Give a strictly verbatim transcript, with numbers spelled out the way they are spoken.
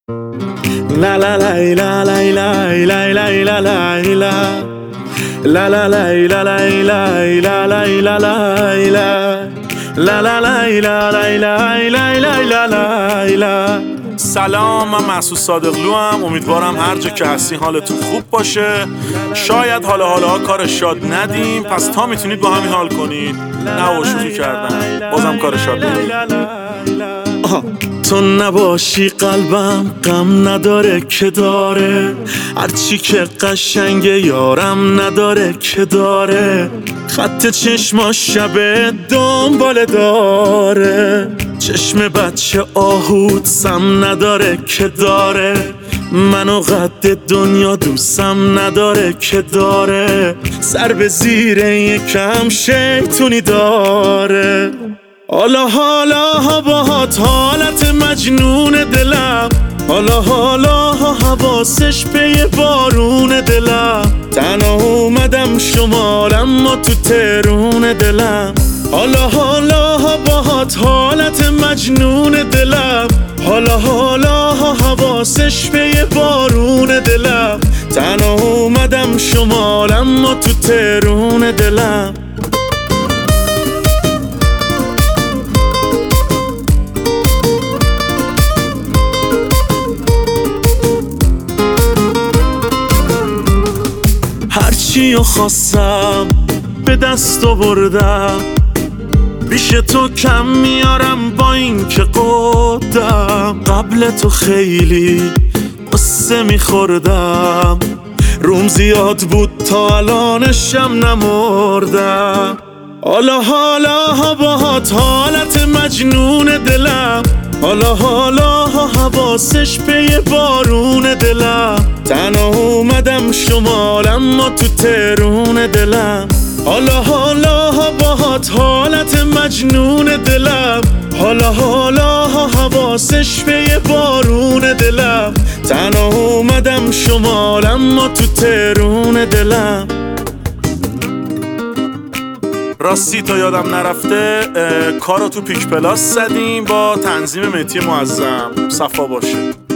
La la la la la la la la la la la La la la la la la la la la la La la la la la la la la la la. سلام، من محسود صادقلو ام. امیدوارم هر جا که هستی حالتون خوب باشه. شاید حالا حالا کار شاد ندیم، پس تا میتونید با همین حال کنید. نه و شوخی کردم، بازم کار شاد ندیم. تو نباشی قلبم غم نداره که داره، هرچی که قشنگه یارم نداره که داره. خط چشما شب دنباله داره، چشم بچه آهود سم نداره که داره. منو قد دنیا دوستم نداره که داره، سر به زیر یکم شیطونی داره. حالا حالا باهات حالت مجنون دلم، حالا حالا حواسش پی بارون دلم. تنها اومدم شمالم ما تو ترون دلم. حالا حالا باهات حالت مجنون دلم، حالا حالا حواسش پی بارون دلم. تنها اومدم شمالم ما تو ترون دلم. هرچیو خواستم به دست آوردم، پیش تو کم میارم با این که قدم. قبل تو خیلی قصه میخوردم، روم زیاد بود تا الانشم نمردم. حالا حالا باهات حالت مجنون دلم، حالا حالا حواسش پی بارون دلم. تنها اومدم شمالم ما تو ترون دلم. حالا حالا باهات حالت مجنون دلم، حالا حالا حواسش پی بارون دلم. تنها اومدم شمالم ما تو ترون دلم. راستی تا یادم نرفته، کارو تو پیک پلاس زدیم با تنظیم مهدی معظم. صفا باشه.